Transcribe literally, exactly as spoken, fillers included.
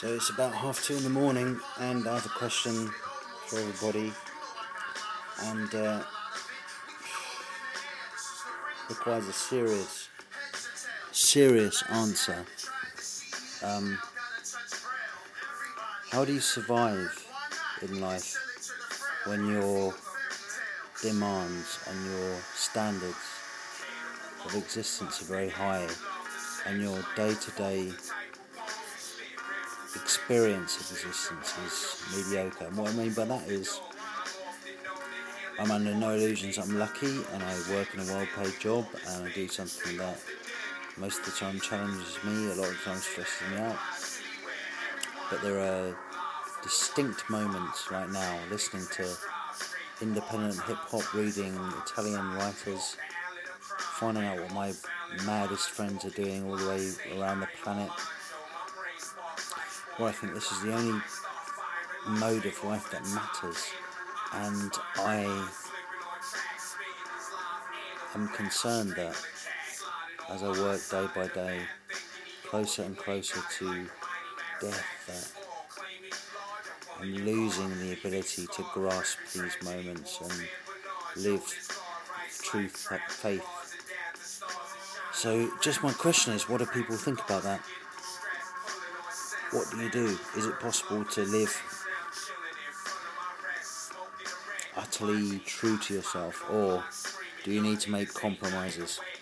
So it's about half two in the morning, and I have a question for everybody, and uh, requires a serious, serious answer. Um, how do you survive in life when your demands and your standards of existence are very high, and your day-to-day experience of existence is mediocre? And what I mean by that is, I'm under no illusions I'm lucky, and I work in a well-paid job, and I do something that most of the time challenges me, a lot of the time stresses me out. But there are distinct moments right now, listening to independent hip-hop, reading Italian writers, finding out what my maddest friends are doing all the way around the planet, where I think this is the only mode of life that matters. And I am concerned that as I work day by day, closer and closer to death, that I'm losing the ability to grasp these moments and live true faith. So just my question is, what do people think about that? What do you do? Is it possible to live utterly true to yourself, or do you need to make compromises?